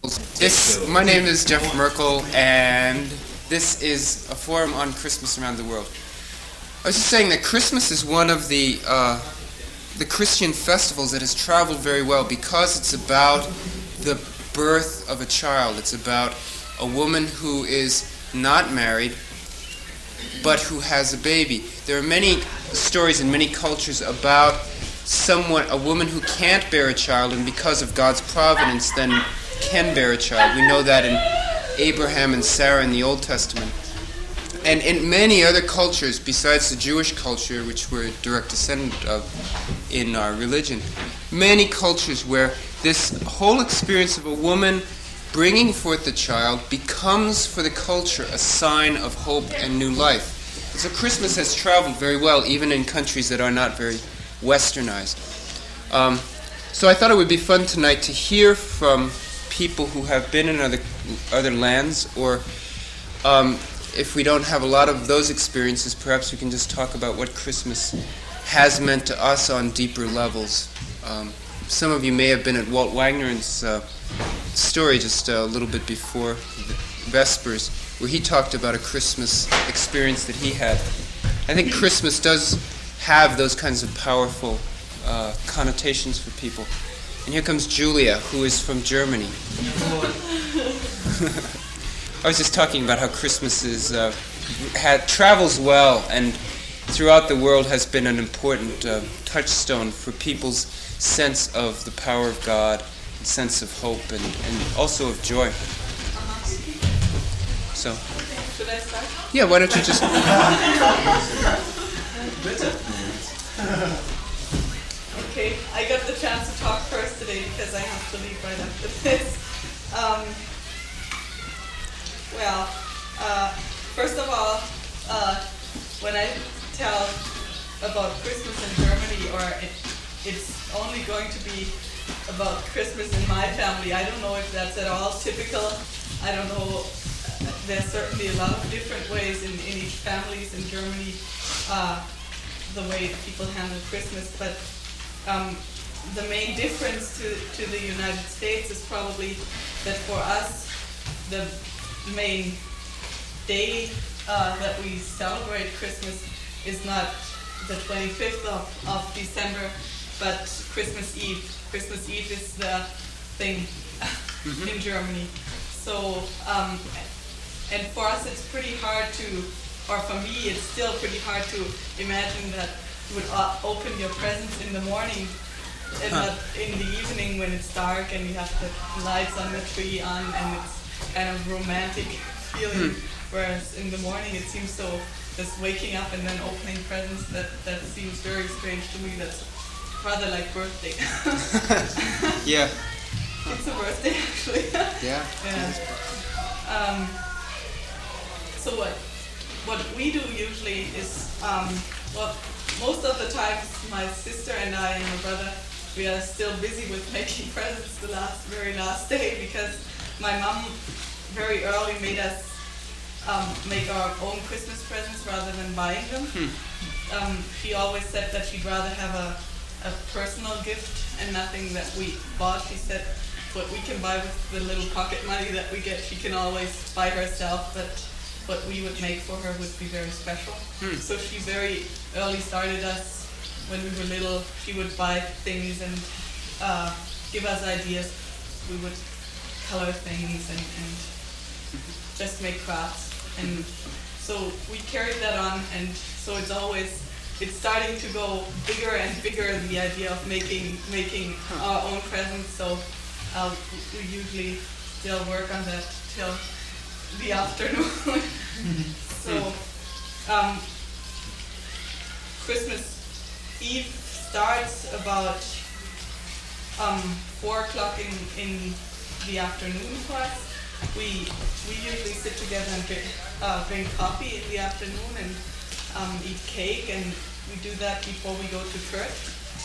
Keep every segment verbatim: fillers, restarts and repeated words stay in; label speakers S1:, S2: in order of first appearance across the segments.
S1: This, my name is Jeff Merkel, and this is a forum on Christmas around the world. I was just saying that Christmas is one of the uh, the Christian festivals that has traveled very well because it's about the birth of a child. It's about a woman who is not married, but who has a baby. There are many stories in many cultures about someone, a woman who can't bear a child, and because of God's providence, then can bear a child. We know that in Abraham and Sarah in the Old Testament. And in many other cultures, besides the Jewish culture, which we're a direct descendant of in our religion, many cultures where this whole experience of a woman bringing forth the child becomes for the culture a sign of hope and new life. So Christmas has traveled very well, even in countries that are not very westernized. Um, so I thought it would be fun tonight to hear from people who have been in other other lands, or um, if we don't have a lot of those experiences, perhaps we can just talk about what Christmas has meant to us on deeper levels. Um, some of you may have been at Walt Wagner's uh, story just a little bit before Vespers, where he talked about a Christmas experience that he had. I think Christmas does have those kinds of powerful uh, connotations for people. And here comes Julia, who is from Germany. I was just talking about how Christmas is uh, had, travels well and throughout the world has been an important uh, touchstone for people's sense of the power of God, sense of hope, and, and also of joy. So,
S2: should I start?
S1: Yeah, why don't you just...
S2: Okay, I got the chance to talk first today because I have to leave right after this. Um, well, uh, first of all, uh, when I tell about Christmas in Germany, or it, it's only going to be about Christmas in my family, I don't know if that's at all typical. I don't know. There's certainly a lot of different ways in, in each families in Germany, uh, the way people handle Christmas, but um, the main difference to, to the United States is probably that for us, the main day uh, that we celebrate Christmas is not the twenty-fifth of, of December, but Christmas Eve. Christmas Eve is the thing mm-hmm. in Germany. So, um, and for us it's pretty hard to, or for me it's still pretty hard to imagine that you would uh, open your presents in the morning and huh. not in the evening when it's dark and you have the lights on the tree on and it's kind of romantic feeling. Hmm. Whereas in the morning it seems so, just waking up and then opening presents, that, that seems very strange to me. That's rather like birthday.
S1: Yeah.
S2: It's a birthday actually.
S1: Yeah.
S2: Yeah. Um, so what what we do usually is, um, well, most of the times my sister and I and my brother, we are still busy with making presents the last very last day because my mom very early made us um, make our own Christmas presents rather than buying them. Hmm. Um, she always said that she'd rather have a, a personal gift and nothing that we bought. She said what we can buy with the little pocket money that we get, she can always buy herself, but what we would make for her would be very special. Hmm. So she very early started us when we were little. She would buy things and uh, give us ideas. We would color things and, and just make crafts. And so we carried that on, and so it's always, it's starting to go bigger and bigger, the idea of making making our own presents. So uh, we usually still work on that till the afternoon. So um, Christmas Eve starts about um, four o'clock in, in the afternoon for us. We we usually sit together and drink, uh, drink coffee in the afternoon and um, eat cake, and we do that before we go to church.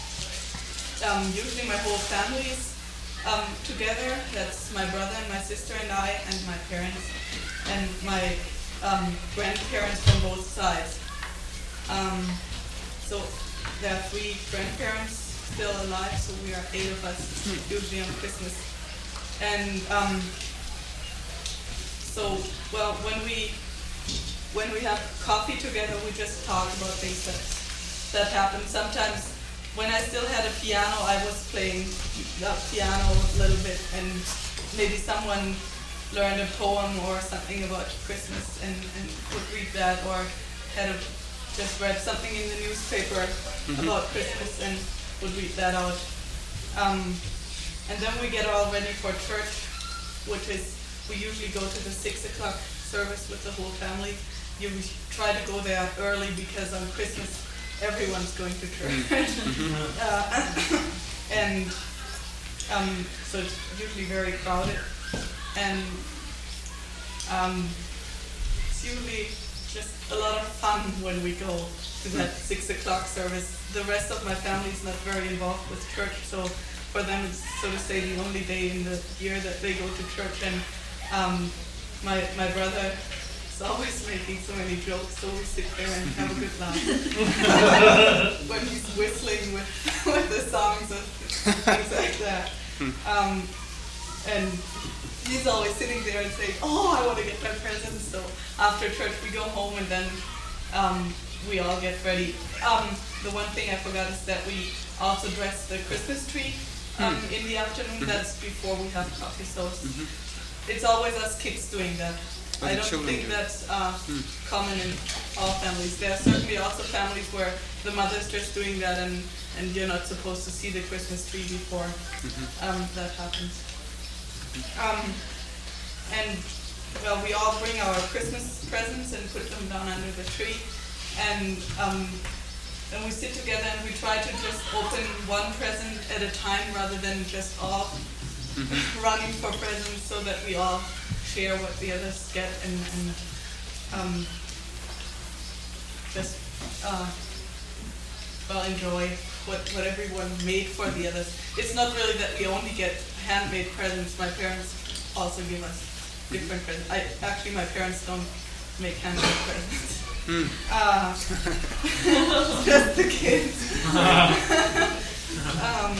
S2: Um, usually my whole family's um, together. That's my brother and my sister and I and my parents and my um, grandparents from both sides. Um, so there are three grandparents still alive, so we are eight of us usually on Christmas. And um, so, well, when we when we have coffee together, we just talk about things that that happen. Sometimes, when I still had a piano, I was playing the piano a little bit, and maybe someone learned a poem or something about Christmas and, and would read that, or had a, just read something in the newspaper mm-hmm. about Christmas and would read that out. Um, and then we get all ready for church, which is, we usually go to the six o'clock service with the whole family. You try to go there early because on Christmas everyone's going to church. Mm-hmm. uh, and um, so it's usually very crowded. And um, it's usually just a lot of fun when we go to that six o'clock service. The rest of my family is not very involved with church, so for them it's, so to say, the only day in the year that they go to church. And um, my my brother is always making so many jokes, so we sit there and have a good laugh when he's whistling with with the songs and things like that. Um, and he's always sitting there and saying, "Oh, I want to get my presents." So after church we go home, and then um, we all get ready. Um, the one thing I forgot is that we also dress the Christmas tree um, mm. in the afternoon. Mm-hmm. That's before we have coffee. So mm-hmm. it's always us kids doing that.
S1: Oh,
S2: I don't think do. that's uh, mm. common in all families. There are certainly also families where the mother's just doing that, and, and you're not supposed to see the Christmas tree before mm-hmm. um, that happens. Um, and, well, we all bring our Christmas presents and put them down under the tree. And um, then we sit together and we try to just open one present at a time rather than just all mm-hmm. running for presents, so that we all share what the others get and, and um, just uh, well enjoy what, what everyone made for the others. It's not really that we only get handmade presents. My parents also give us different presents. I actually my parents don't make handmade presents. Mm. Uh, just the kids. um,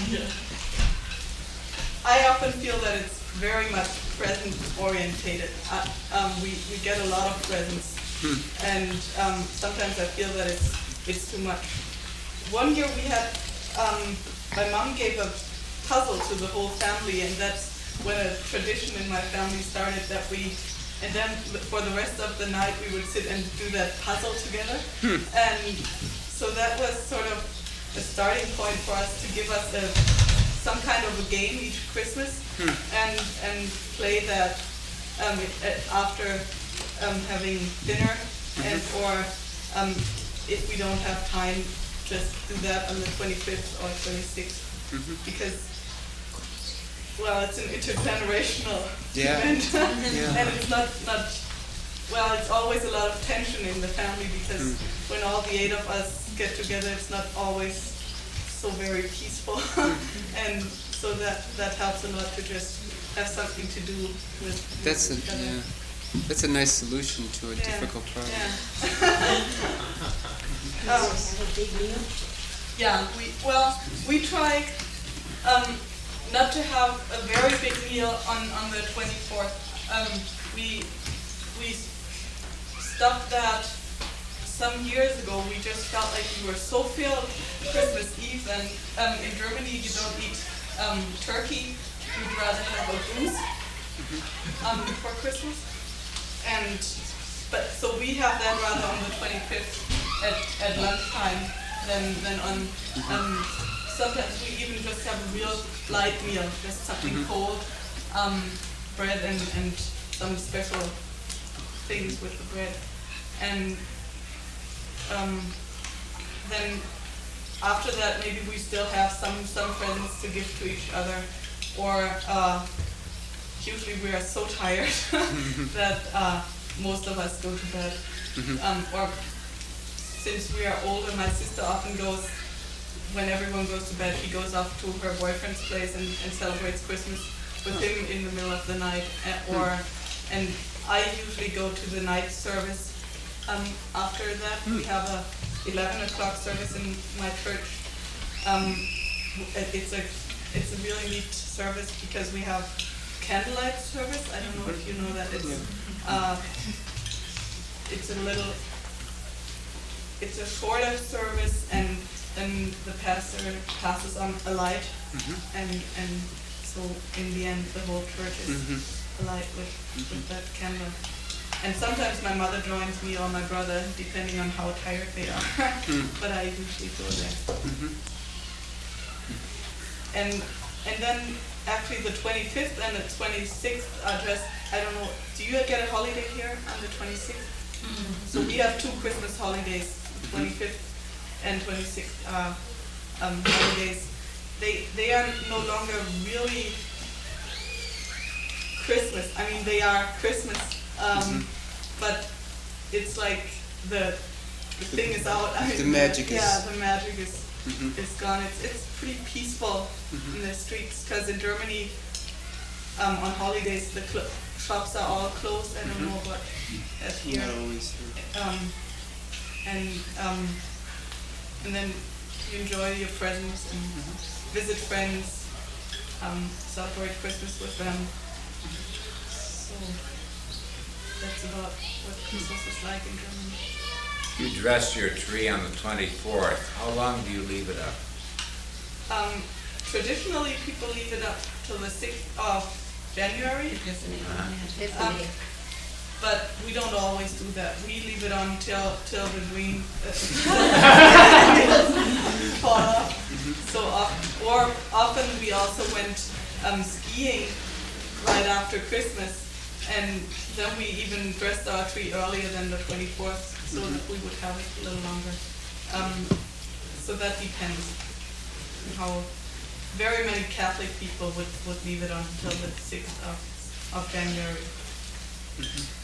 S2: I often feel that it's very much present orientated. Uh, um, we, we get a lot of presents, mm. and um, sometimes I feel that it's it's too much. One year we had, um, my mom gave a puzzle to the whole family, and that's when a tradition in my family started, that we, and then for the rest of the night we would sit and do that puzzle together. Hmm. And so that was sort of a starting point for us to give us a, some kind of a game each Christmas, hmm. and and play that um, after um, having dinner, mm-hmm. and or um, if we don't have time, just do that on the twenty-fifth or twenty-sixth, mm-hmm. because, well, it's an intergenerational
S1: yeah.
S2: event,
S1: yeah.
S2: and it's not, not, well, it's always a lot of tension in the family, because mm. when all the eight of us get together, it's not always so very peaceful, and so that, that helps a lot to just have something to do with, with
S1: That's
S2: each
S1: a,
S2: other.
S1: yeah. That's a nice solution to a
S2: yeah.
S1: difficult problem.
S2: Yeah. um, yeah, we, well, we try um, not to have a very big meal on, on the twenty-fourth. Um, we we stopped that some years ago. We just felt like we were so filled Christmas Eve, and um, in Germany you don't eat um, turkey. You'd rather have a goose um, for Christmas. And but so we have that rather on the twenty-fifth at, at lunchtime than than on. Um, sometimes we even just have a real light meal, just something mm-hmm. cold, um, bread and, and some special things with the bread, and um, then after that maybe we still have some some presents to give to each other, or. Uh, Usually we are so tired that uh, most of us go to bed. Mm-hmm. Um, or since we are older, my sister often goes, when everyone goes to bed, she goes off to her boyfriend's place and, and celebrates Christmas with oh. him in the middle of the night. Uh, or mm. And I usually go to the night service. Um, after that, mm. we have a eleven o'clock service in my church. Um, it's a it's a really neat service because we have candlelight service. I don't know if you know that. It's uh, it's a little, it's a shorter service, and then the pastor passes on a light, mm-hmm. and and so in the end the whole church is mm-hmm. alight with mm-hmm. with that candle. And sometimes my mother joins me or my brother, depending on how tired they are. mm. But I usually go there. Mm-hmm. And and then actually the twenty-fifth and the twenty-sixth are just, I don't know, do you get a holiday here on the twenty-sixth? Mm-hmm. So we have two Christmas holidays, twenty-fifth and twenty-sixth uh, um, holidays. They they are no longer really Christmas. I mean, they are Christmas. Um, mm-hmm. But it's like the the thing is out. I mean,
S1: the magic
S2: yeah,
S1: is.
S2: Yeah, the magic is
S1: mm-hmm.
S2: is gone. It's it's pretty peaceful mm-hmm. in the streets, because in Germany, um, on holidays the cl- shops are all closed. I don't mm-hmm. know what at here.
S1: Not always here.
S2: Um, and um, and then you enjoy your presents and mm-hmm. visit friends, um, celebrate Christmas with them. So. That's about what Christmas is like in Germany.
S3: You dress your tree on the twenty-fourth. How long do you leave it up?
S2: Um, traditionally, people leave it up till the sixth of January.
S3: Uh-huh.
S2: Um, but we don't always do that. We leave it on till till the green uh, fall off. Mm-hmm. So, uh, or often we also went um, skiing right after Christmas. And then we even dressed our tree earlier than the twenty-fourth, so mm-hmm. that we would have it a little longer. Um, so that depends on how very many Catholic people would, would leave it on until the sixth of, of January.
S3: Mm-hmm.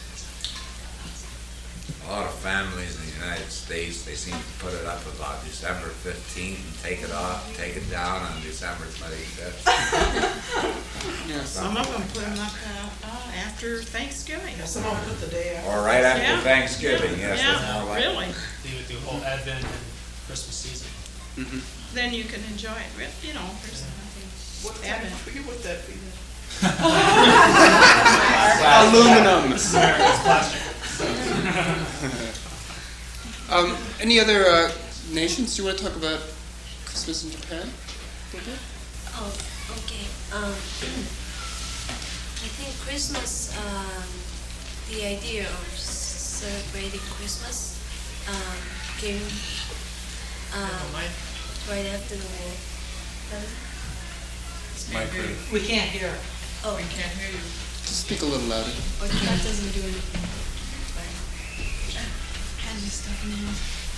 S3: A lot of families in the United States, they seem to put it up about December fifteenth and take it off, take it down on December twenty-fifth.
S4: Yeah, some of them put them like uh, uh, after Thanksgiving.
S5: Yeah, some of them put the day after.
S3: Or right after
S4: yeah.
S3: Thanksgiving, yes.
S4: Yeah,
S3: that's more like
S4: really.
S6: They would do whole Advent and Christmas season.
S1: Mm-hmm.
S4: Then you can enjoy it. You know, there's nothing.
S2: What kind of tree would that be?
S1: Aluminum.
S6: It's plastic.
S1: um, any other uh, nations? Do you want to talk about Christmas in Japan? Okay.
S7: Oh, okay. Um, I think Christmas, um, the idea of celebrating Christmas um, came um, right after the war.
S5: We can't hear.
S7: Oh,
S5: We can't hear you.
S1: Just speak a little louder.
S7: okay. That doesn't do anything. Hand me stuff now.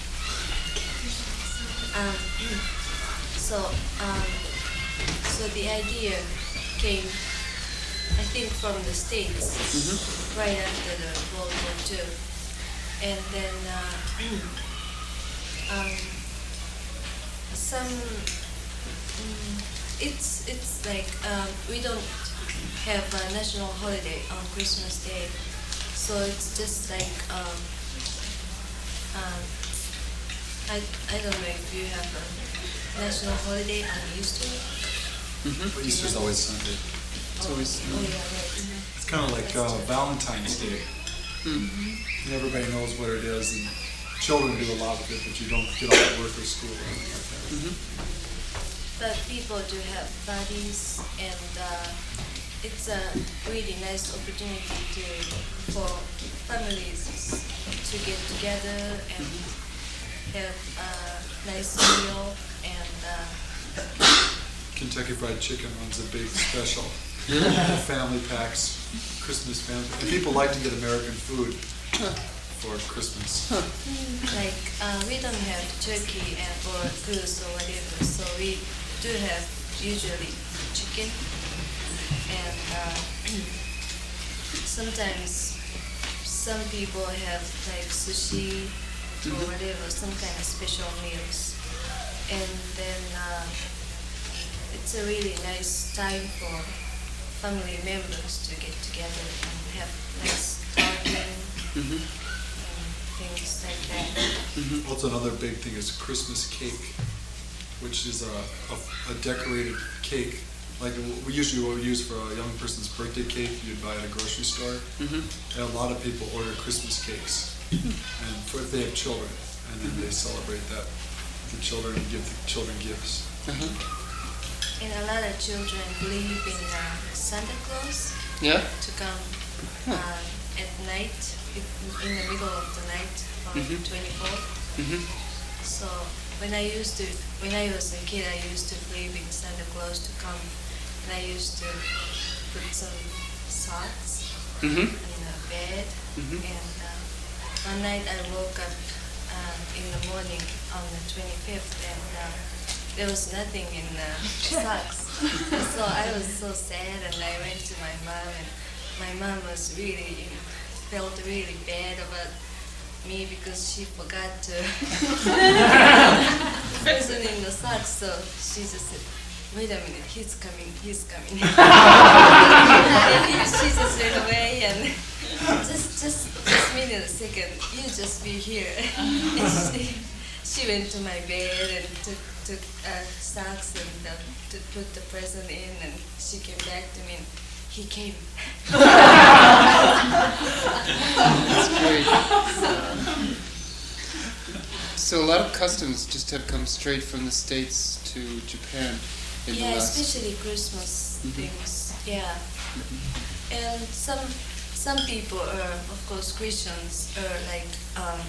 S7: Um, so, um, so the idea came, I think, from the States,
S1: Mm-hmm.
S7: right after the World War Two, and then uh, um, some. Mm, it's it's like um, we don't have a national holiday on Christmas Day, so it's just like um, um, I I don't know if you have a national holiday. I'm used to it.
S1: Mm-hmm.
S8: Easter's always Sunday.
S1: It's always.
S7: Oh yeah, right. Mm-hmm.
S8: It's kind of like uh, Valentine's Day.
S1: Mm-hmm.
S8: And everybody knows what it is, and children do a lot of it, but you don't get off work or school or anything like that.
S1: Mm-hmm.
S7: But people do have parties, and uh, it's a really nice opportunity to for families to get together and have a nice meal. And uh,
S8: Kentucky Fried Chicken runs a big special. Family packs, Christmas family, and people like to get American food for Christmas.
S7: like uh, we don't have turkey and or goose or whatever, so we do have usually chicken, and uh, sometimes some people have like sushi or whatever, some kind of special meals, and then uh, it's a really nice time for family members to get together and have nice talking
S1: Mm-hmm.
S7: and things like that.
S1: Mm-hmm.
S8: Also, another big thing is Christmas cake, which is a, a, a decorated cake like we usually what we use for a young person's birthday cake, you'd buy at a grocery store.
S1: Mm-hmm.
S8: And a lot of people order Christmas cakes, and for, if they have children, and then they celebrate that with the children and give the children gifts.
S1: Uh-huh.
S7: And a lot of children believe in uh, Santa Claus
S1: Yeah?
S7: to come um, at night, in in the middle of the night on
S1: Mhm.
S7: twenty-fourth.
S1: Mm-hmm.
S7: So when I used to, when I was a kid, I used to believe in Santa Claus to come, and I used to put some socks
S1: Mm-hmm.
S7: in the bed.
S1: Mhm.
S7: And uh, one night I woke up uh, in the morning on the twenty-fifth, and uh, there was nothing in the socks. So I was so sad, and I went to my mom, and my mom was really, felt really bad about me because she forgot to present in the socks. So she just said, "Wait a minute, he's coming, he's coming." And he, she just went away, and just, just, just minute, a second, you just be here. And she, she went to my bed and took, took uh, socks and uh, to put the present in, and she came back to me, and he came.
S1: That's great.
S7: So,
S1: So a lot of customs just have come straight from the States to Japan in
S7: yeah,
S1: the last...
S7: especially Christmas
S1: Mhm.
S7: things. Yeah, and some some people are, of course, Christians are like um,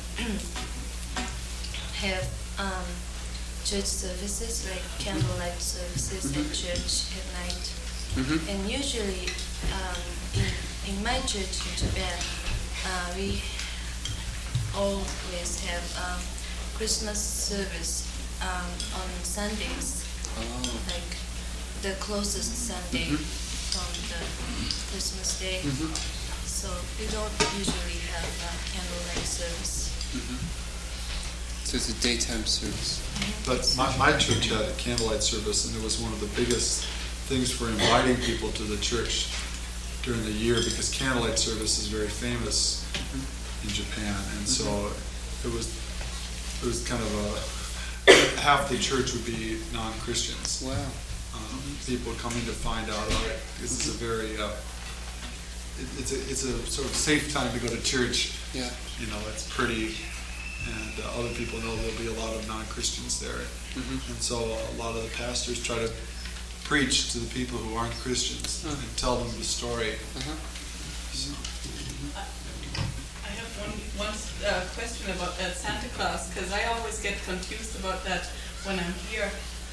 S7: have um, church services, like candlelight services at
S1: Mhm.
S7: church at night.
S1: Mm-hmm.
S7: And usually, um, in, in my church in Japan, uh, we always have um, Christmas service um, on Sundays,
S1: Oh.
S7: like the closest Sunday
S1: Mhm.
S7: from the Christmas day.
S1: Mm-hmm.
S7: So we don't usually have uh, candlelight service.
S1: Mm-hmm. So it's a daytime service.
S8: But my, my church had a candlelight service, and it was one of the biggest things for inviting people to the church during the year, because candlelight service is very famous in Japan, and so it was it was kind of a half the church would be non-Christians.
S1: Wow.
S8: Um, people coming to find out about it. This is a very uh, it, it's a it's a sort of safe time to go to church.
S1: Yeah.
S8: You know, it's pretty, and uh, other people know there'll be a lot of non-Christians there.
S1: Mm-hmm.
S8: And so a lot of the pastors try to preach to the people who aren't Christians
S1: Uh-huh.
S8: and tell them the story.
S1: Uh-huh.
S8: So,
S2: I have one, one uh, question about that Santa Claus, because I always get confused about that when I'm here.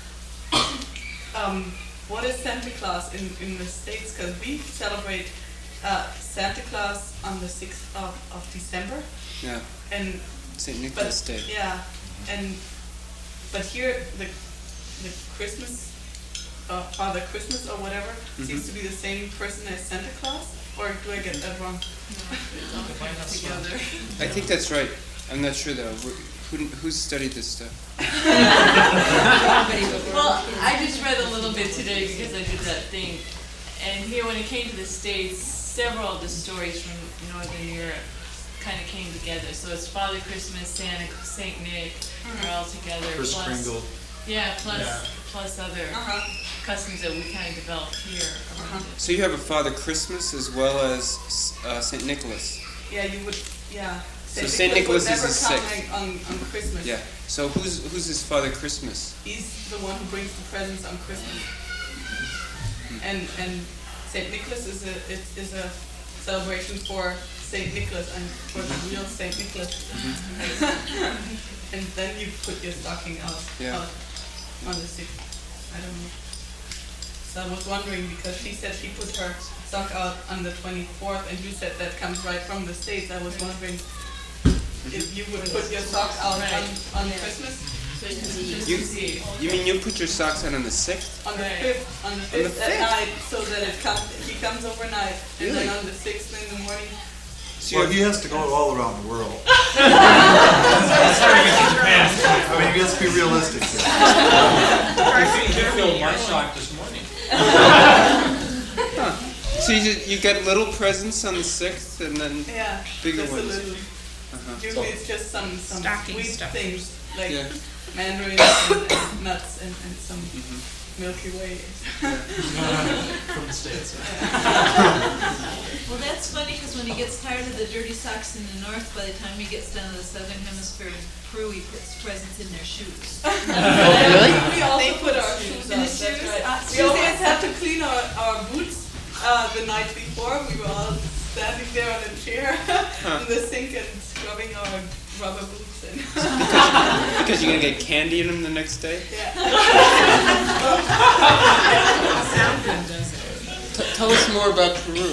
S2: um, what is Santa Claus in, in the States? Because we celebrate uh, Santa Claus on the sixth of, of December.
S1: Yeah.
S2: And
S1: Saint
S2: but
S1: Nicholas Day.
S2: yeah, and but here the the Christmas uh, Father Christmas or whatever seems to be the same person as Santa Claus, or do I get that wrong? Together.
S1: I think that's right. I'm not sure though. Wh- Who, who's studied this stuff?
S9: Well, I just read a little bit today because I did that thing. And here, when it came to the States, several of the stories from Northern Europe kind of came together. So it's Father Christmas, Santa, Saint Nick, are all together.
S8: Kris
S9: plus,
S8: Kringle.
S9: Yeah, plus
S6: Yeah.
S9: plus other
S2: Uh-huh.
S9: customs that we kind of developed here around it.
S1: So you have a Father Christmas as well as uh, Saint Nicholas.
S2: Yeah, you would. Yeah.
S1: So Saint Nicholas
S2: would
S1: is
S2: never
S1: the
S2: come
S1: sixth.
S2: like on on Christmas.
S1: Yeah. So who's who's his Father Christmas?
S2: He's the one who brings the presents on Christmas. And and Saint Nicholas is a it is a celebration for Saint Nicholas and for the real Saint Nicholas. And then you put your stocking out,
S1: Yeah.
S2: out on the sixth. I don't know. So I was wondering, because she said she put her sock out on the twenty-fourth, and you said that comes right from the States. I was wondering if you would put your sock out
S9: Right.
S2: on, on Christmas,
S9: So it's just
S1: You,
S9: to see.
S1: you mean you put your socks on on the sixth?
S2: on the
S9: Right.
S2: fifth, on the
S1: the
S2: fifth at
S1: fifth?
S2: night, so that it comes, he comes overnight, and then
S1: Really?
S2: on the sixth in the morning.
S1: So
S8: Well,
S1: you
S8: he
S1: have,
S8: has to go all around the world.
S6: Japan.
S8: I mean, he has to be realistic here.
S6: You filled my sock this morning.
S1: so you, just, you get little presents on the sixth and then
S2: Yeah,
S1: bigger
S2: just a
S1: ones.
S2: little.
S1: Uh-huh.
S2: Usually it's just some some
S4: Stocking
S2: sweet
S4: stuff.
S2: things like
S1: Yeah.
S2: mandarins and, and nuts and, and some Milky Way.
S6: From the States.
S5: Well, that's funny, because when he gets tired of the dirty socks in the north, by the time he gets down to the southern hemisphere in Peru, he puts presents in their shoes.
S2: We also put our shoes
S5: In
S2: on.
S5: the
S2: That's
S5: shoes?
S2: right.
S5: Ah,
S2: We
S5: shoes.
S2: always have to clean our, our boots uh, the night before. We were all standing there on a chair in the sink and scrubbing our rubber boots. And
S1: Because you're gonna get candy in them the next day.
S2: yeah.
S4: Sound good, doesn't it?
S1: T- tell us more about Peru.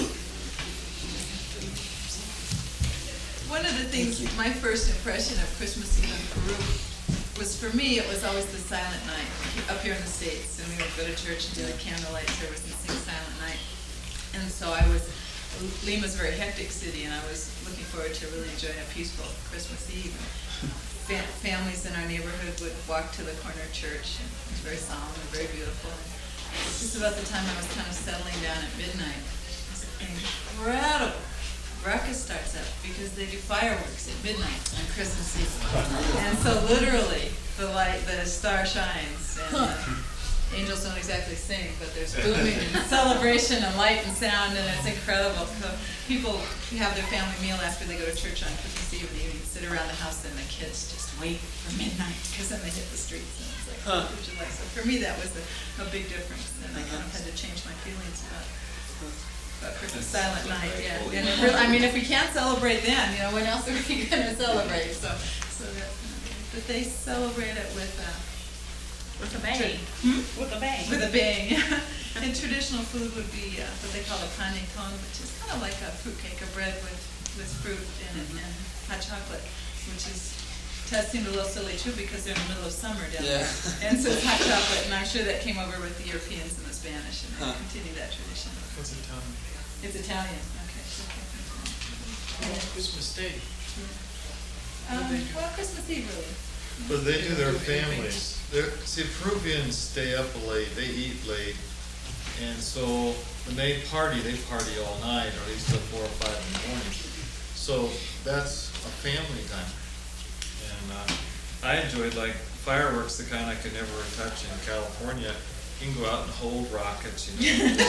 S5: One of the things, my first impression of Christmas Eve in Peru was, for me, it was always the silent night up here in the States. And we would go to church and do a candlelight service and sing Silent Night. And so I was, Lima's a very hectic city, and I was looking forward to really enjoying a peaceful Christmas Eve. Fa- families in our neighborhood would walk to the corner church, and it was very solemn and very beautiful. And just about the time I was kind of settling down at midnight, this incredible ruckus starts up because they do fireworks at midnight on Christmas Eve. And so literally, the light, the star shines, and the angels don't exactly sing, but there's booming and celebration and light and sound, and it's incredible. So people have their family meal after they go to church on Christmas Eve in the evening, sit around the house, and the kids just wait for midnight, because then they hit the streets, and it's like,
S1: Huh.
S5: what would you like? So for me, that was a, a big difference, and I kind of had to change my feelings about about Christmas Silent Night, yeah. And it really, I mean, if we can't celebrate then, you know, when else are we gonna celebrate? So, so that's, but they celebrate it with, uh,
S4: With a bang.
S5: Hmm?
S4: With a bang.
S5: with a bang. And traditional food would be uh, what they call a panettone, which is kind of like a fruit cake, a bread with, with fruit in it and hot chocolate, which is, does seem a little silly too, because they're in the middle of summer down there.
S1: Yeah.
S5: And so it's hot chocolate, and I'm sure that came over with the Europeans and the Spanish, and they
S1: Huh.
S5: continue that tradition.
S6: What's it time?
S5: It's Italian, okay. okay.
S6: Christmas Day.
S5: Um, well, Christmas Eve, really.
S10: But they do their families. They're, see, Peruvians stay up late, they eat late, and so when they party, they party all night, or at least till four or five in the morning. So that's a family time. And uh, I enjoyed like fireworks, the kind I could never touch in California. You can go out and hold rockets, you know.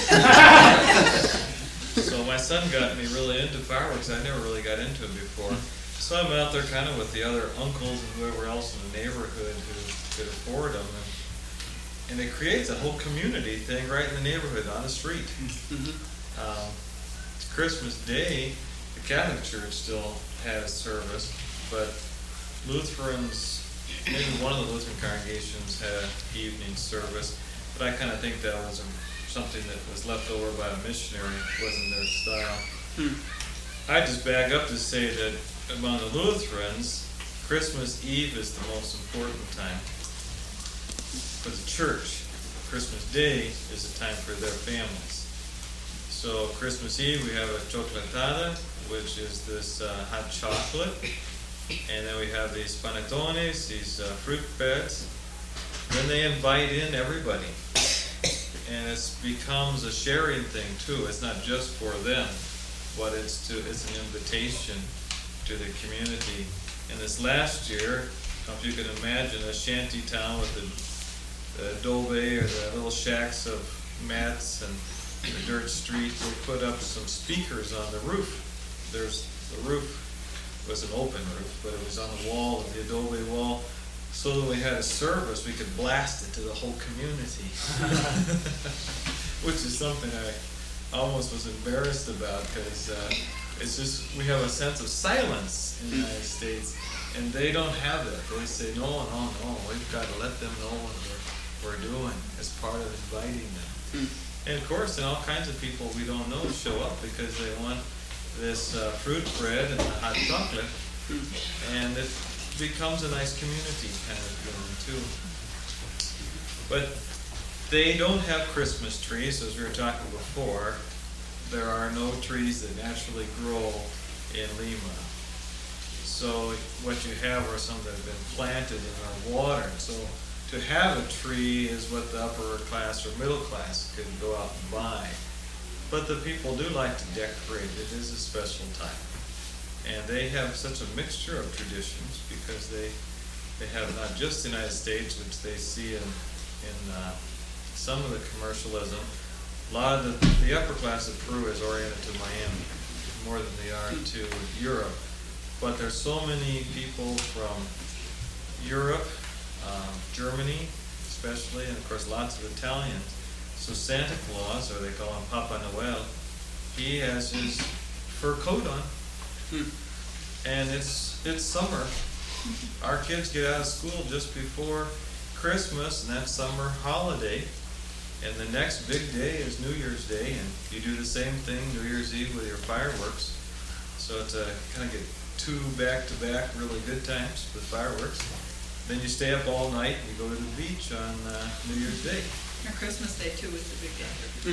S10: So my son got me really into fireworks. I never really got into it before. So I'm out there kind of with the other uncles and whoever else in the neighborhood who could afford them. And, and it creates a whole community thing right in the neighborhood on the street. Um, Christmas Day, the Catholic Church still has service, but Lutherans, maybe one of the Lutheran congregations had evening service, but I kind of think that was a, something that was left over by a missionary. It wasn't their style. I just back up to say that among the Lutherans, Christmas Eve is the most important time for the church. Christmas Day is a time for their families. So Christmas Eve we have a chocolatada, which is this uh, hot chocolate, and then we have these panettones, these uh, fruit beds. Then they invite in everybody, and it becomes a sharing thing too. It's not just for them, but it's to it's an invitation to the community. And this last year, I don't know if you can imagine a shanty town with the, the adobe or the little shacks of mats and the dirt street. We put up some speakers on the roof. There's the roof was an open roof, but it was on the wall of the adobe wall, so that we had a service, we could blast it to the whole community, which is something I almost was embarrassed about, because uh, it's just, we have a sense of silence in the United States, and they don't have that. They say, no, no, no, we've got to let them know what we're, we're doing as part of inviting them. Mm. And of course, and all kinds of people we don't know show up because they want this uh, fruit bread and the hot chocolate, and it becomes a nice community kind of feeling too. But they don't have Christmas trees, as we were talking before. There are no trees that naturally grow in Lima. So what you have are some that have been planted and are watered. So to have a tree is what the upper class or middle class could go out and buy. But the people do like to decorate. It is a special time. And they have such a mixture of traditions because they they have not just the United States, which they see in, in uh, some of the commercialism. A lot of the, the upper class of Peru is oriented to Miami more than they are to Europe. But there's so many people from Europe, um, Germany especially, and of course lots of Italians. So Santa Claus, or they call him Papa Noel, he has his fur coat on.
S1: Hmm.
S10: And it's it's summer. Our kids get out of school just before Christmas, and that's summer holiday. And the next big day is New Year's Day, and you do the same thing New Year's Eve with your fireworks. So it's a kind of get two back-to-back really good times with fireworks. Then you stay up all night and you go to the beach on uh, New Year's Day.
S5: Or Christmas Day too is the big day.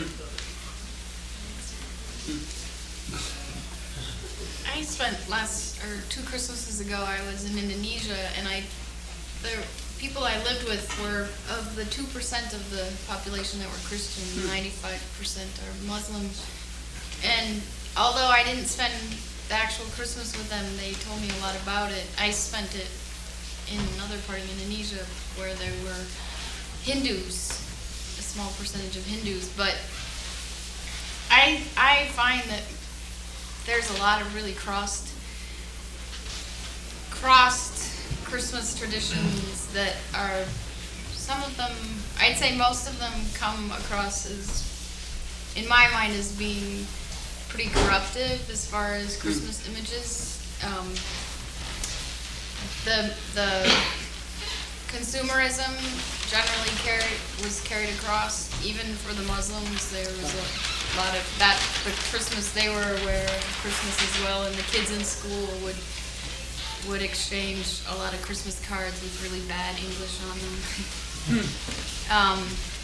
S11: I spent last, or two Christmases ago, I was in Indonesia, and I, the people I lived with were, of the two percent of the population that were Christian, ninety-five percent are Muslim. And although I didn't spend the actual Christmas with them, they told me a lot about it. I spent it in another part of Indonesia where there were Hindus, a small percentage of Hindus, but I I find that there's a lot of really crossed crossed Christmas traditions that are, some of them, I'd say most of them come across as, in my mind, as being pretty corruptive as far as Christmas images. Um, the the consumerism generally carried was carried across, even for the Muslims. There was a lot of that. The Christmas, they were aware of Christmas as well, and the kids in school would would exchange a lot of Christmas cards with really bad English on them. um,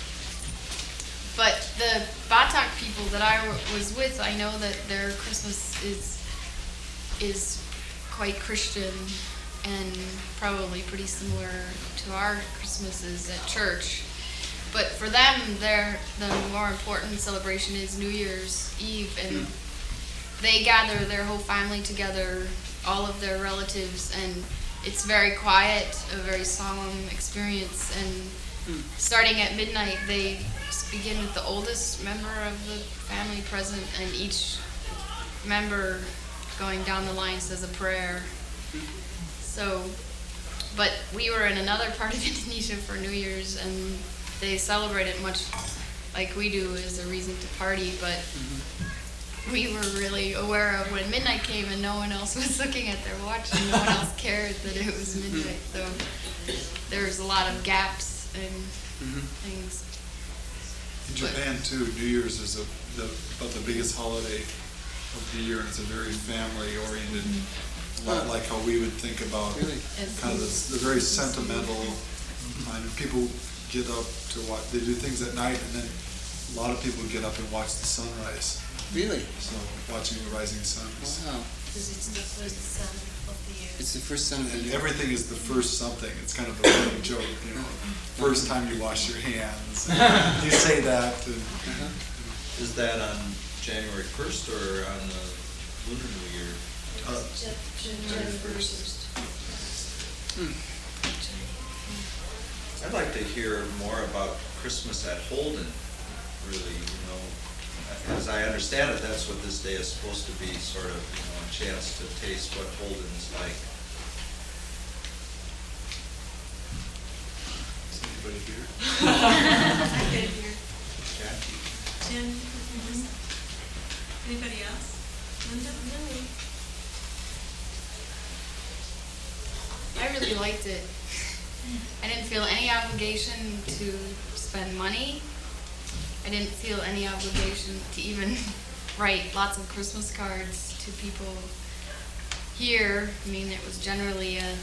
S11: but the Batak people that I w- was with, I know that their Christmas is is quite Christian and probably pretty similar to our Christmases at church. But for them, their the more important celebration is New Year's Eve, and they gather their whole family together, all of their relatives, and it's very quiet, a very solemn experience. And starting at midnight, they begin with the oldest member of the family present, and each member going down the line says a prayer. So, but we were in another part of Indonesia for New Year's, and they celebrate it much like we do as a reason to party, but we were really aware of when midnight came and no one else was looking at their watch and no one else cared that it was midnight. So there's a lot of gaps and mm-hmm. things.
S8: In Japan too, New Year's is a, the, about the biggest holiday of the year, and it's a very family-oriented, mm-hmm. a lot like how we would think about really? kind of this, the very sentimental. Mm-hmm. I mean, people get up to watch, they do things at night, and then a lot of people get up and watch the sunrise.
S1: Really?
S8: So, watching the rising sun.
S1: Wow.
S7: Because it's the first sun of the year.
S1: It's the first sun of the
S8: And
S1: year.
S8: everything is the first something. It's kind of a running joke, you know. First time you wash your hands. You say that. And,
S1: uh-huh.
S12: Is that on January first or on the Lunar New Year?
S8: Uh,
S7: January first.
S1: Hmm.
S12: I'd like to hear more about Christmas at Holden, really, you know. As I understand it, that's what this day is supposed to be, sort of, you know, a chance to taste what Holden's like.
S8: Is anybody here?
S2: I get here.
S12: Jackie?
S2: Jen? Anybody else? Linda?
S11: I really liked it. I didn't feel any obligation to spend money. I didn't feel any obligation to even write lots of Christmas cards to people here. I mean, it was generally a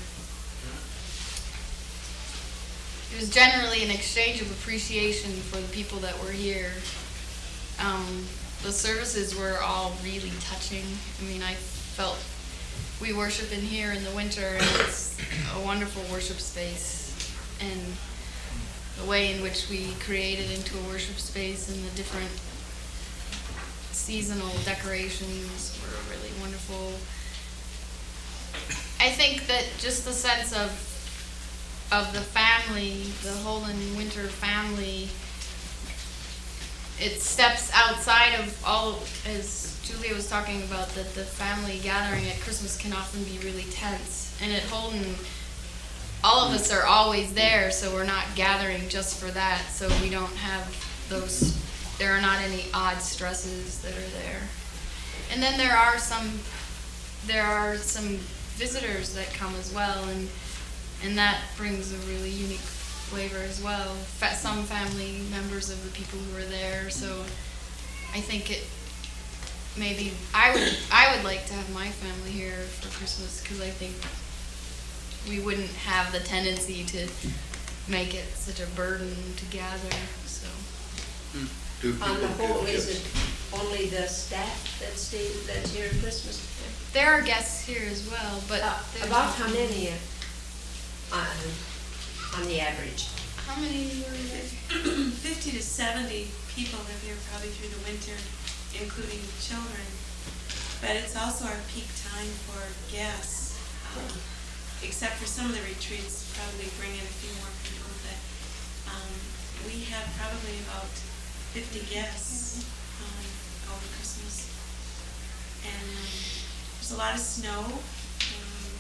S11: it was generally an exchange of appreciation for the people that were here. Um, the services were all really touching. I mean, I felt we worship in here in the winter, and it's a wonderful worship space, and the way in which we created into a worship space and the different seasonal decorations were really wonderful. I think that just the sense of of the family, the Holden Winter family, it steps outside of all, as Julia was talking about, that the family gathering at Christmas can often be really tense. And at Holden, all of us are always there, so we're not gathering just for that. So we don't have those, there are not any odd stresses that are there. And then there are some, there are some visitors that come as well, and and that brings a really unique flavor as well. Fa- some family members of the people who are there, so I think it maybe I would I would like to have my family here for Christmas, because I think we wouldn't have the tendency to make it such a burden to gather. So
S3: Do
S13: On the
S3: people
S13: whole,
S3: give
S13: is
S3: gifts?
S13: it only the staff that stay, that's here at Christmas?
S11: there are guests here as well, but
S13: Uh,
S11: there's-
S13: About how many, uh, on, on the average?
S11: How many were there?
S14: fifty to seventy people live here probably through the winter, including children. But it's also our peak time for guests. Um, except for some of the retreats, probably bring in a few more people. But um, we have probably about fifty guests um, over Christmas. And um, there's a lot of snow. Um,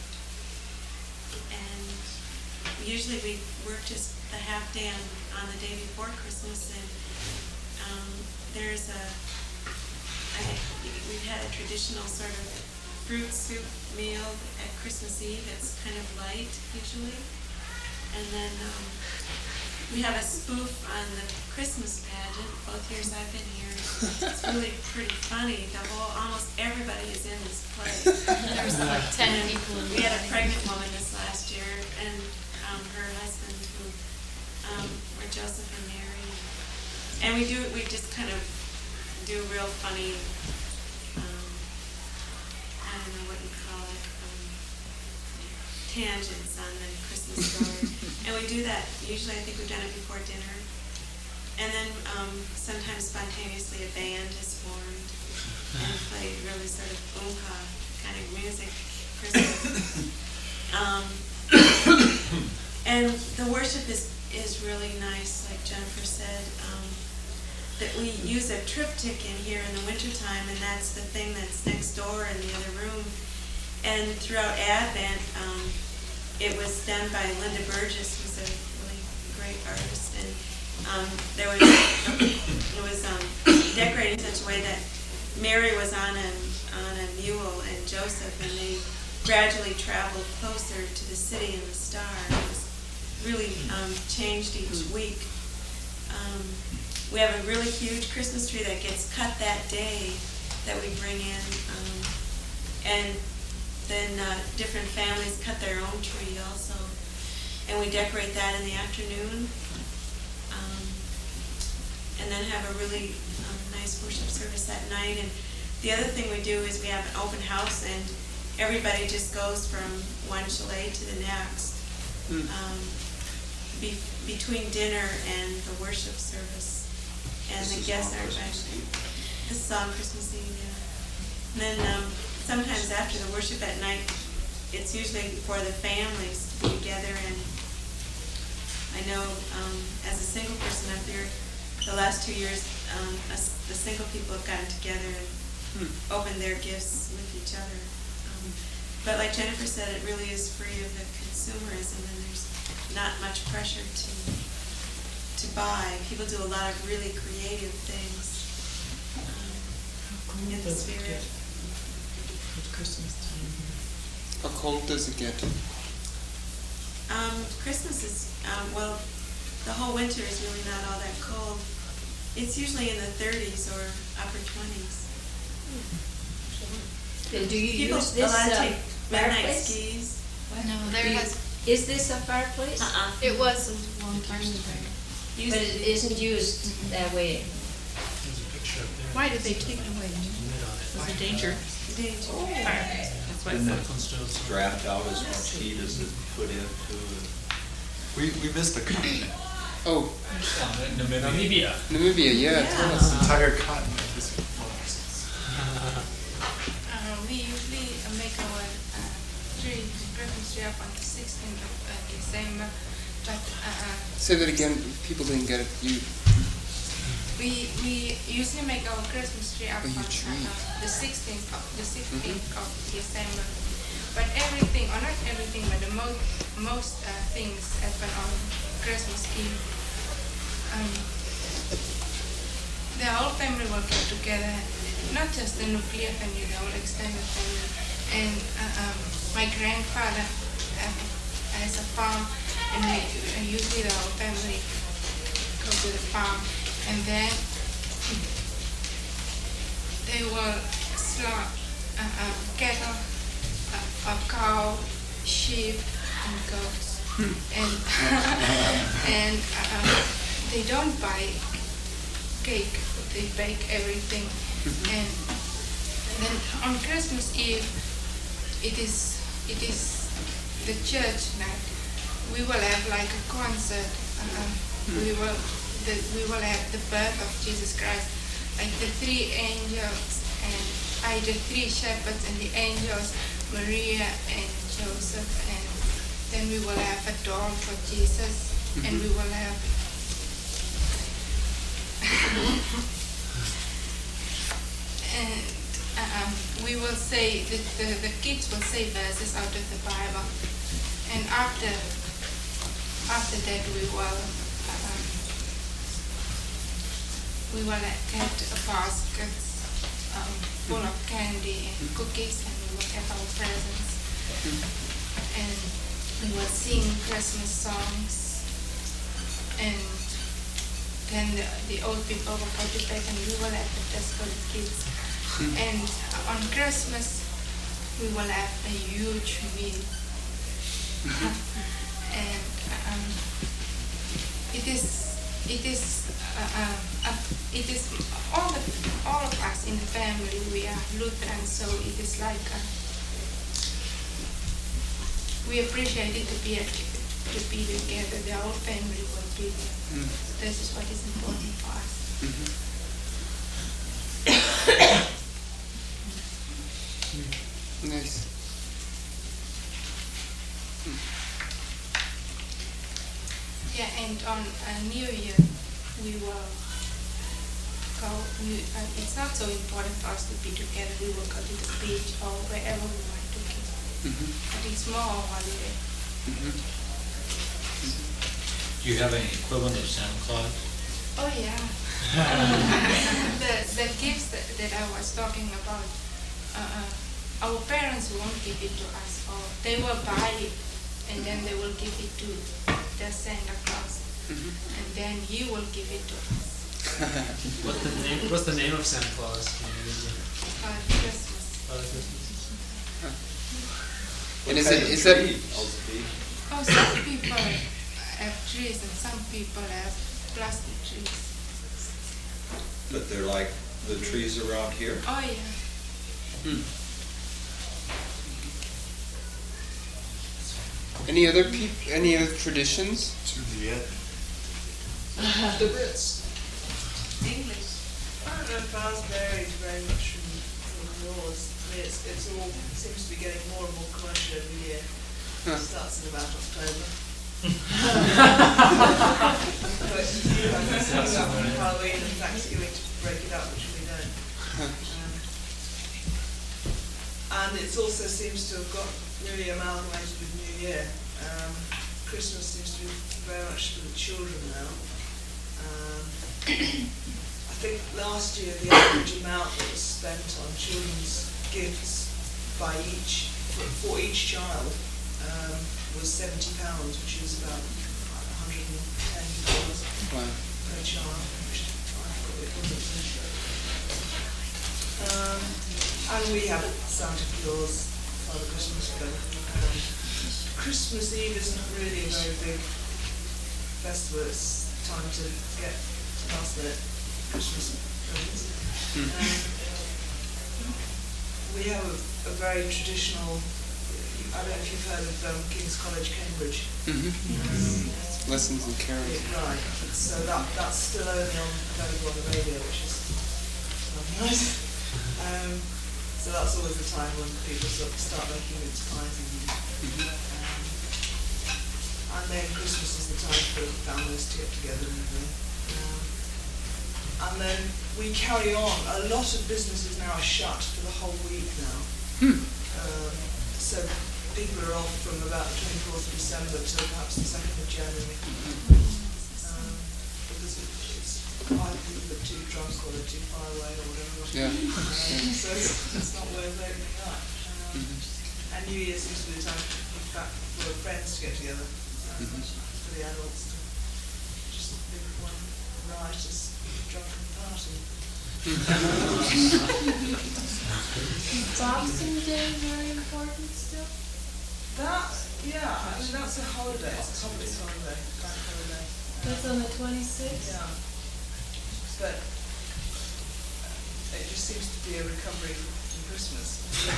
S14: and usually we work just a half day on, on the day before Christmas, and um, there's a, I, we've had a traditional sort of fruit soup meal at Christmas Eve. It's kind of light usually, and then um, we have a spoof on the Christmas pageant. Both years I've been here, it's really pretty funny. The whole, almost everybody is in this play.
S11: There's like ten
S14: And
S11: people in
S14: we had a
S11: the
S14: pregnant woman this last year, and um, her husband, who um, were Joseph and Mary. And we do, we just kind of do real funny, um, I don't know what you call it, um, tangents on the Christmas story. And we do that, usually I think we've done it before dinner. And then um, sometimes spontaneously a band is formed and played really sort of oompa kind of music, Christmas. Um, and the worship is, is really nice, like Jennifer said, um, that we use a triptych in here in the wintertime, and that's the thing that's next door in the other room. And throughout Advent, um, it was done by Linda Burgess, who's a really great artist, and um, there was it was um, decorated in such a way that Mary was on a on a mule and Joseph, and they gradually traveled closer to the city and the star. It was really um, changed each week. Um, we have a really huge Christmas tree that gets cut that day that we bring in, um, and then uh, different families cut their own tree also, and we decorate that in the afternoon, um, and then have a really um, nice worship service at night. And the other thing we do is we have an open house, and everybody just goes from one chalet to the next, mm. um, be, between dinner and the worship service, and this the guests are invited. This is on Christmas Eve, yeah. And then um, sometimes after the worship at night, it's usually for the families to be together. And I know um, as a single person up here, the last two years, um, us, the single people have gotten together and hmm. opened their gifts with each other. Um, but like Jennifer said, it really is free of the consumerism, and there's not much pressure to to buy. People do a lot of really creative things um, in the spirit.
S4: Christmas time.
S1: How cold does it get?
S14: Um, Christmas is, um, well, the whole winter is really not all that cold. It's usually in the thirties or upper twenties.
S13: Do you
S14: People
S13: use this
S14: a lot
S13: uh,
S14: take midnight
S13: fireplace?
S14: skis. What?
S11: No, there
S13: Do you-
S11: has,
S13: Is this a fireplace?
S14: Uh-uh.
S11: it was a long time ago.
S14: Used
S13: But
S14: to
S13: it
S14: be.
S13: isn't used that way.
S6: There's a picture up there.
S4: Why did they take it away? Was it danger?
S14: Danger.
S4: Fire. That's what I
S12: Didn't
S4: thought.
S12: it draft out as much heat as it put into it?
S8: We, we missed the continent.
S1: Oh,
S6: Namibia.
S1: Namibia, yeah, tell
S8: This
S1: us.
S8: entire continent is
S11: Uh, we usually uh, make our uh, tree, Christmas tree up on the sixteenth of uh, December, but uh, uh,
S1: Say that again, people didn't get it. You.
S15: we we usually make our Christmas tree up
S1: Oh, you
S15: on
S1: tree.
S15: uh, the sixteenth of the sixteenth of December. But everything, or not everything, but the most most uh, things happen on Christmas Eve. Um, the whole family will get together, not just the nuclear family, the whole extended family. And uh, um, my grandfather uh, has a farm, and we, uh, usually the whole family go to the farm, and then they will slaughter uh, uh, cattle, uh, a cow, sheep, and goats, and and uh, they don't buy cake; they bake everything, and then on Christmas Eve, it is it is the church night. We will have like a concert. Uh, we will the, we will have the birth of Jesus Christ, like the three angels and I the three shepherds and the angels, Maria and Joseph, and then we will have a doll for Jesus, and we will have and um, we will say the, the the kids will say verses out of the Bible, and after after that we will um, we will get a basket um, full of candy and cookies, and we will have our presents, and we will sing Christmas songs, and then the, the old people will go to bed, and we will have the best for the kids. And on Christmas, we will have a huge meal. And um, it is, it is, uh, uh, uh, it is all the, all of us in the family. We are Lutheran, so it is like uh, we appreciate it to be a, to be together. The whole family will be there. Mm. This is what is important for us.
S1: Mm-hmm. Nice.
S15: Yeah, and on uh, New Year we will go. We, uh, it's not so important for us to be together. We will go to the beach or wherever we want to go.
S1: Mm-hmm.
S15: But it's more a holiday.
S1: Mm-hmm.
S6: Do you have any equivalent of Santa Claus?
S15: Oh yeah. the the gifts that, that I was talking about. Uh, uh, Our parents won't give it to us, or they will buy it, and then they will give it to the Santa Claus,
S1: mm-hmm.
S15: and then he will give it to us.
S16: What's the name? What's the name of Santa Claus? Can you use it?
S15: Father Christmas.
S16: Father Christmas.
S1: And is it is that?
S15: Oh, some people have trees, and some people have plastic trees.
S12: But they're like the trees around here?
S15: Oh yeah.
S1: Hmm. Any other peop- any other traditions?
S8: To the end.
S1: The Brits.
S2: English. I don't know if ours varies very much from, from yours. I mean, it's, it's all seems to be getting more and more commercial every year.
S1: Huh.
S2: It starts in about October. But you have this coming up on Halloween and Thanksgiving to break it up, which we don't. Um, and it also seems to have got really amalgamated with New Year. Um, Christmas seems to be very much for the children now. Um, I think last year the average amount that was spent on children's gifts by each, for, for each child, um, was seventy pounds, which is about one hundred and ten dollars
S1: Wow.
S2: per child, which I thought it wasn't. Um, and we have Santa Claus, Father Christmas, but um, Christmas Eve isn't really a very big festival. It's time to get last minute Christmas presents.
S1: Mm.
S2: Um, we have a, a very traditional, I don't know if you've heard of um, King's College, Cambridge.
S1: Mm-hmm.
S2: Um,
S1: Lessons and carols.
S2: yeah, right. So that that's still only on available on the radio, which is not nice. Um, so that's always the time when people sort of start making mince pies and
S1: Mm-hmm.
S2: um, and then Christmas is the time for families to get together and everything. Um,
S17: and then we carry on. A lot of businesses now are shut for the whole week now.
S1: Hmm.
S17: Um, so people are off from about the twenty-fourth of December to perhaps the second of January. Um, because it, it's either people are too drunk or they're too far away or whatever.
S1: Yeah.
S17: Um, so it's, it's not worth opening up. Um,
S1: Mm-hmm.
S17: And New Year seems to be the time in fact for friends to get together, um,
S1: Mhm.
S17: for the adults to just live one riotous, drunken party.
S11: Boxing Day very important still?
S17: That, yeah, I mean, that's a holiday, it's a public holiday, bank holiday.
S11: That's on the twenty-sixth?
S17: Yeah. But it just seems to be a recovery from Christmas.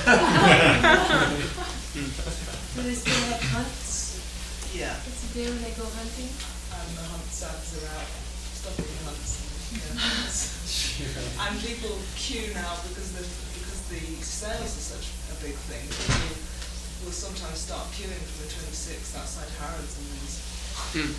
S11: Do they still have hunts?
S17: Yeah.
S11: It's the day when they go hunting?
S17: And the hunt signs are out, stopping the hunts. And, yeah. And people queue now because the because the sales are such a big thing. People will sometimes start queuing for the twenty-sixth outside Harrods and things.
S1: Hmm.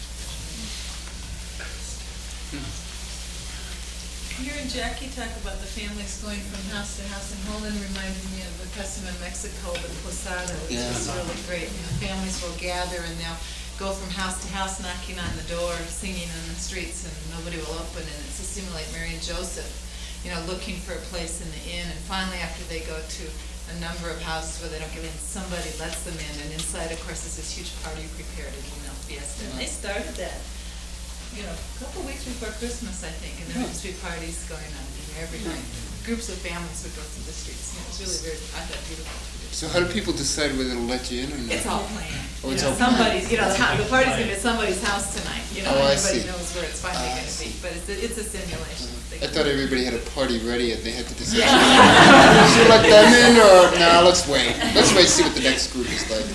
S5: Hearing Jackie talk about the families going from house to house in Holland reminded me of the custom in Mexico, the posada, which
S1: Yeah.
S5: is really great. You know, families will gather and they'll go from house to house, knocking on the door, singing in the streets, and nobody will open. And it's to simulate Mary and Joseph, you know, looking for a place in the inn. And finally, after they go to a number of houses where they don't get in, somebody lets them in. And inside, of course, is this huge party prepared in you know, fiesta. And they started that, you know, a couple of weeks before Christmas, I think, and there used to be parties going on you know, every night. Groups of families would go through the streets. You know, it was really very, I thought, beautiful.
S1: So how do people decide whether to let you in or not?
S5: It's all planned.
S1: Oh, it's
S5: You know,
S1: all planned.
S5: Somebody's, you know, the hou- the party's gonna be at somebody's house tonight, you know,
S1: Oh, I
S5: everybody
S1: see.
S5: knows where it's finally
S1: Ah, I
S5: gonna be, but it's, a- it's a simulation. They
S1: I
S5: can-
S1: thought everybody had a party ready and they had to decide.
S5: Yeah.
S1: Should we let them in or, nah, let's wait. Let's wait, see what the next group is like.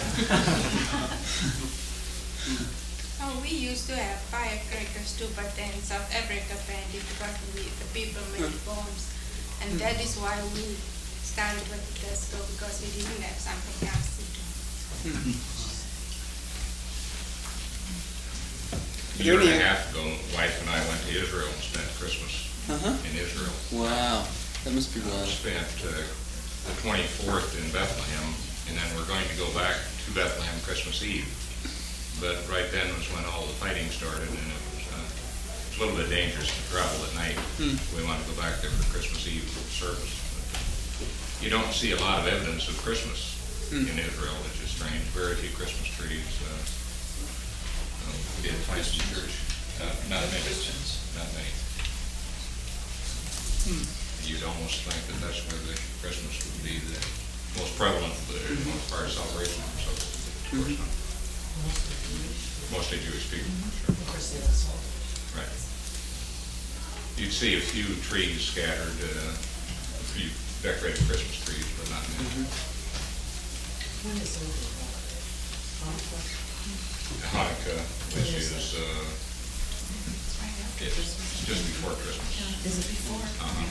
S15: Oh, we used to have firecrackers too, but then South Africa banned it because we, the people made bombs. And that is why we started with the disco, because we didn't have something else to do.
S3: A year and a half ago, wife and I went to Israel and spent Christmas
S1: Uh-huh.
S3: in Israel.
S1: Wow, that must be
S3: We
S1: wild.
S3: spent uh, the twenty-fourth in Bethlehem, and then we're going to go back to Bethlehem Christmas Eve. But right then was when all the fighting started, and it was, uh, it was a little bit dangerous to travel at night.
S1: Hmm.
S3: We wanted to go back there for Christmas Eve service. But you don't see a lot of evidence of Christmas
S1: Hmm.
S3: in Israel, which is strange. Very few Christmas trees. Uh, uh, we did find some church, not, not many, not many.
S1: Hmm.
S3: You'd almost think that that's where the Christmas would be the most prevalent, the most part of celebration, so of course not. Mostly Jewish people, sure. Right. You'd see a few trees scattered, uh, a few decorated Christmas trees, but not many. Hanukkah, which is, uh, it's just before Christmas.
S11: Is it before?
S3: Uh-huh.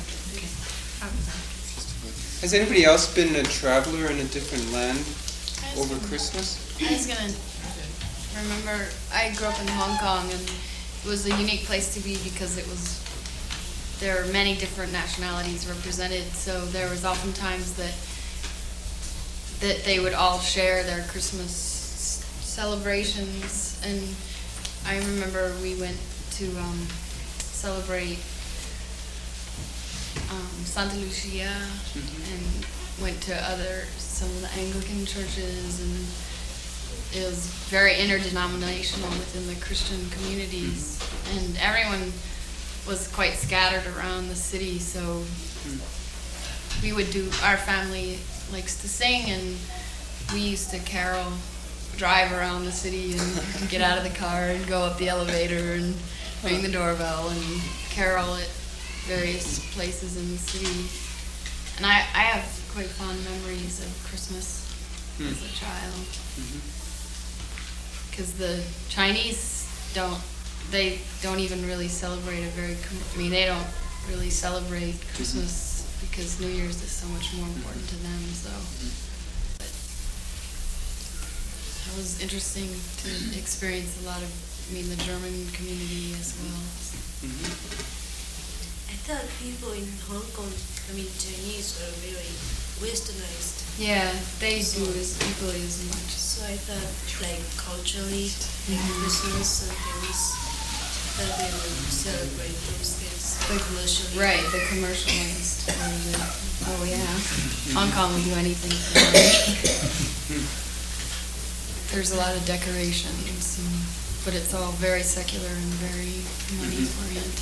S1: Has anybody else been a traveler in a different land
S11: I was
S1: over
S11: gonna-
S1: Christmas?
S11: I was gonna remember, I grew up in Hong Kong and it was a unique place to be because it was, there were many different nationalities represented, so there was oftentimes that that they would all share their Christmas celebrations, and I remember we went to um, celebrate um, Santa Lucia and went to other, some of the Anglican churches, and it was very interdenominational within the Christian communities, and everyone was quite scattered around the city, so we would do, our family likes to sing, and we used to carol, drive around the city and get out of the car and go up the elevator and ring the doorbell and carol at various places in the city. And I, I have quite fond memories of Christmas
S1: Hmm.
S11: as a child.
S1: Mhm.
S11: Because the Chinese don't, they don't even really celebrate a very, com- I mean, they don't really celebrate Christmas because New Year's is so much more important to them, so. But it was interesting to experience a lot of, I mean, the German community as well.
S1: Mhm.
S13: people in Hong Kong, I mean Chinese, are very westernized.
S11: Yeah, they do as equally as much.
S13: So I thought, like culturally, like
S11: Mhm.
S13: Christmas and things, that they would celebrate those things
S11: The-
S13: commercially.
S11: Right, the commercialized part of it. Oh, yeah. Hong Kong will do anything for money. There's a lot of decorations, and, but it's all very secular and very money-oriented.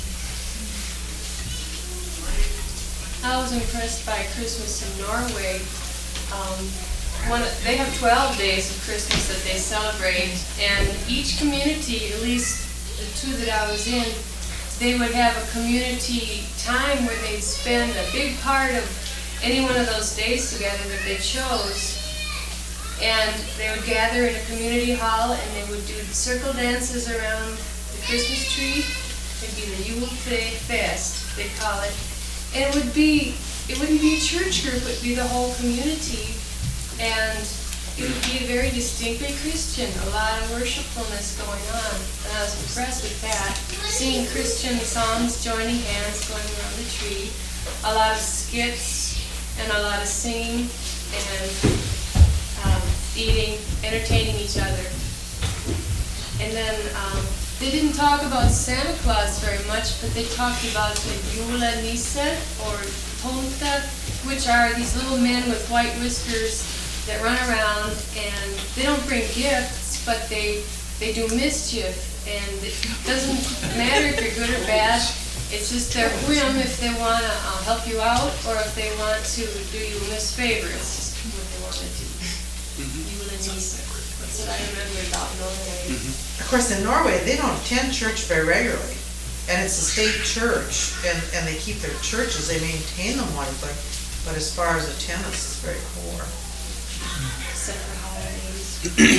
S18: I was impressed by Christmas in Norway. Um, one, they have twelve days of Christmas that they celebrate, and each community, at least the two that I was in, they would have a community time where they'd spend a big part of any one of those days together that they chose. And they would gather in a community hall and they would do circle dances around the Christmas tree. It'd be the Yule Fest, they call it. And it would be, it wouldn't be a church group, it would be the whole community. And it would be very distinctly Christian, a lot of worshipfulness going on. And I was impressed with that. Singing Christian songs, joining hands, going around the tree. A lot of skits and a lot of singing and um, eating, entertaining each other. And then um, they didn't talk about Santa Claus very much, but they talked about the Julenisse or Tomte, which are these little men with white whiskers that run around, and they don't bring gifts, but they they do mischief, and it doesn't matter if you're good or bad. It's just their whim if they want to uh, help you out or if they want to do you a misfavor. It's just what they want to do. Julenisse. That's what I remember about Norway.
S4: Of course, in Norway, they don't attend church very regularly, and it's a state church, and, and they keep their churches, they maintain them wonderfully, but as far as attendance, it's very poor.
S18: Except for holidays.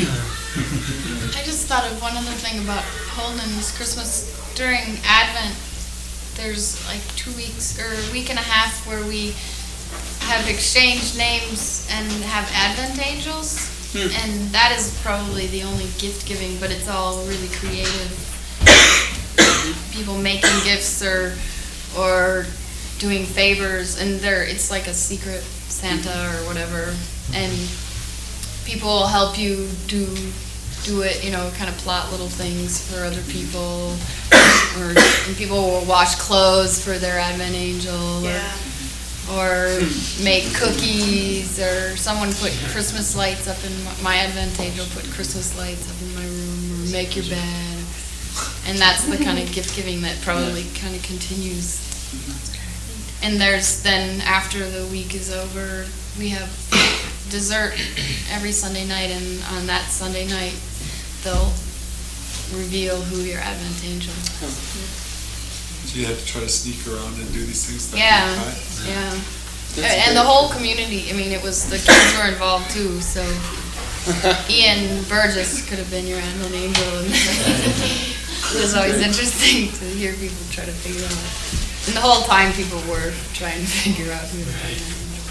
S11: I just thought of one other thing about Holden's Christmas. During Advent, there's like two weeks or a week and a half where we have exchanged names and have Advent angels. Hmm. And that is probably the only gift giving, but it's all really creative. People making gifts or or doing favors, and they're it's like a secret Santa or whatever. And people will help you do do it, you know, kind of plot little things for other people. Or and people will wash clothes for their Advent angel. Or,
S14: Yeah.
S11: or make cookies, or someone put Christmas lights up in my, my Advent angel put Christmas lights up in my room, or make your bed. And that's the kind of gift giving that probably kind of continues. And there's then after the week is over, we have dessert every Sunday night, and on that Sunday night they'll reveal who your Advent angel is.
S8: So you had to try to sneak around and do these things.
S11: Yeah, yeah. And the whole community, I mean, it was, the kids were involved too, so Ian Burgess could have been your Advent angel, and it was always interesting to hear people try to figure out. And the whole time people were trying to figure out who the Advent angel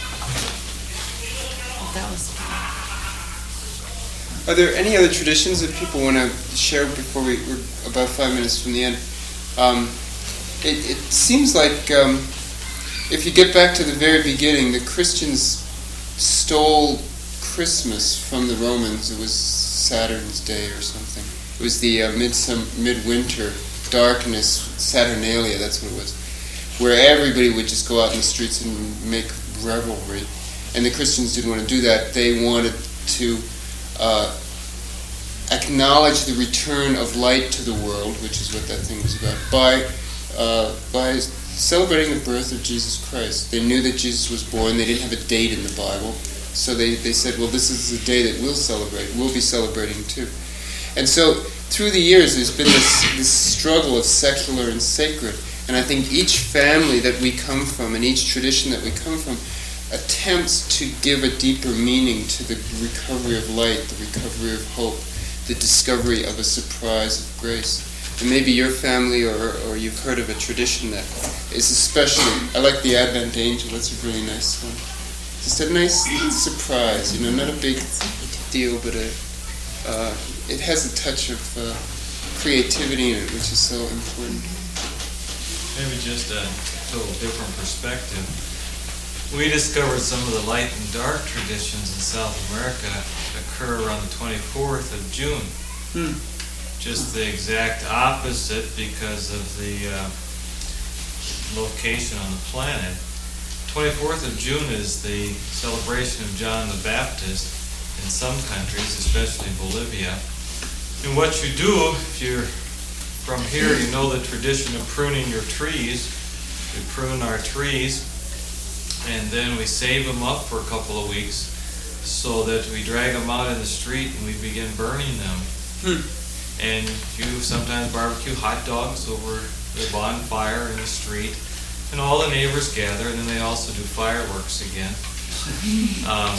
S11: was. But that was fun.
S1: Are there any other traditions that people want to share before we, we're about five minutes from the end? Um, it, it seems like um, if you get back to the very beginning, the Christians stole Christmas from the Romans. It was Saturn's Day or something. It was the uh, midsum- midwinter darkness, Saturnalia, that's what it was, where everybody would just go out in the streets and make revelry. And the Christians didn't want to do that. They wanted to uh, acknowledge the return of light to the world, which is what that thing was about, by uh, by celebrating the birth of Jesus Christ. They knew that Jesus was born. They didn't have a date in the Bible, so they, they said, well, this is the day that we'll celebrate. We'll be celebrating too. And so through the years, there's been this, this struggle of secular and sacred. And I think each family that we come from and each tradition that we come from attempts to give a deeper meaning to the recovery of light, the recovery of hope, the discovery of a surprise of grace. And maybe your family or, or you've heard of a tradition that is especially, I like the Advent angel, that's a really nice one. Just a nice surprise, you know, not a big deal, but a, uh, it has a touch of uh, creativity in it, which is so important.
S10: maybe just a total different perspective. We discovered some of the light and dark traditions in South America occur around the twenty-fourth of June.
S1: Hmm.
S10: Just the exact opposite because of the uh, location on the planet. twenty-fourth of June is the celebration of John the Baptist in some countries, especially Bolivia. And what you do, if you're from here, you know the tradition of pruning your trees. We prune our trees, and then we save them up for a couple of weeks so that we drag them out in the street and we begin burning them.
S1: Hmm.
S10: And you sometimes barbecue hot dogs over the bonfire in the street, and all the neighbors gather, and then they also do fireworks again. Um,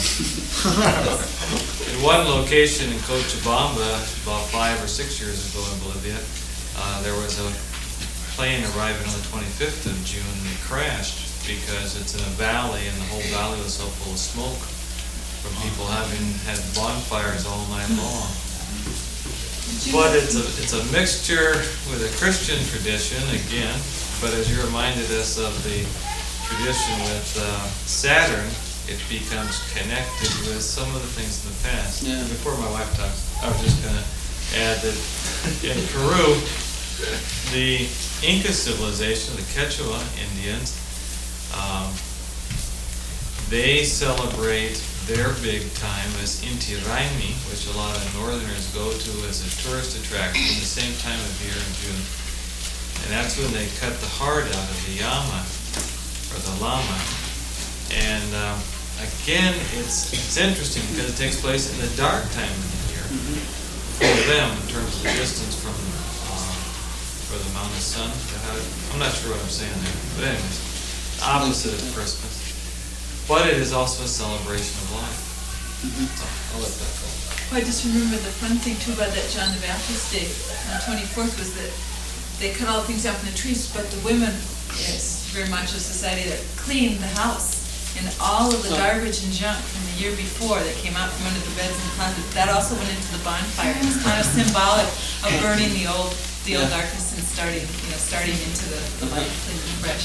S10: in one location in Cochabamba, about five or six years ago in Bolivia, uh, there was a plane arriving on the twenty-fifth of June, and it crashed because it's in a valley, and the whole valley was so full of smoke from people having had bonfires all night long. But it's a it's a mixture with a Christian tradition again. But as you reminded us of the tradition with uh, Saturn, it becomes connected with some of the things in the past.
S1: Yeah.
S10: Before my wife talks, I was just going to add that in Peru, the Inca civilization, the Quechua Indians, um, they celebrate their big time as Inti Raymi, which a lot of northerners go to as a tourist attraction the same time of year in June. And that's when they cut the heart out of the llama, or the llama. And um, again, it's it's interesting because it takes place in the dark time of the year for them in terms of the distance from um, for the mountain sun. I'm not sure what I'm saying there, but anyways, opposite of Christmas. But it is also a celebration of life. So I'll let that go.
S5: Well, I just remember the fun thing too about that John the Baptist Day on the twenty-fourth was that they cut all things up in the trees, but the women, it's very much a society that cleaned the house. And all of the garbage and junk from the year before that came out from under the beds and closets, that also went into the bonfire. It's kind of symbolic of burning the old the old
S1: Yeah.
S5: darkness and starting, you know, starting into the, the light clean and fresh.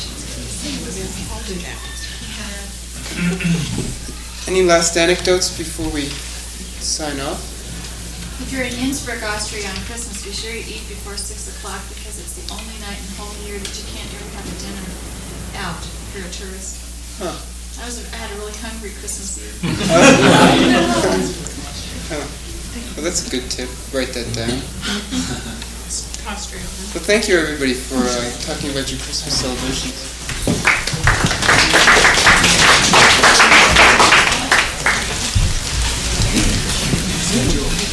S1: Any last anecdotes before we sign off?
S11: If you're in Innsbruck, Austria on Christmas, be sure you eat before six o'clock because it's the only night in the whole year that you can't ever have a dinner out if you're a tourist.
S1: Huh.
S11: I was I had a really hungry Christmas Eve.
S1: Huh. Well, that's a good tip. Write that down.
S15: Austria.
S1: Well, thank you everybody for uh, talking about your Christmas celebrations.